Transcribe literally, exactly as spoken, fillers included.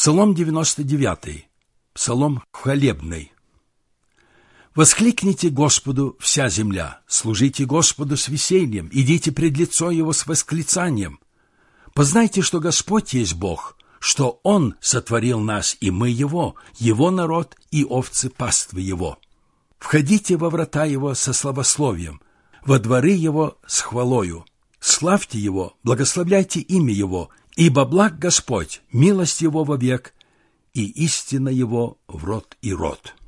Псалом девяносто девятый. Псалом хвалебный. «Воскликните Господу вся земля, служите Господу с весельем, идите пред лицо Его с восклицанием. Познайте, что Господь есть Бог, что Он сотворил нас, и мы Его, Его народ и овцы паствы Его. Входите во врата Его со славословием, во дворы Его с хвалою. Славьте Его, благословляйте имя Его, ибо благ Господь, милость Его вовек, и истина Его в род и род».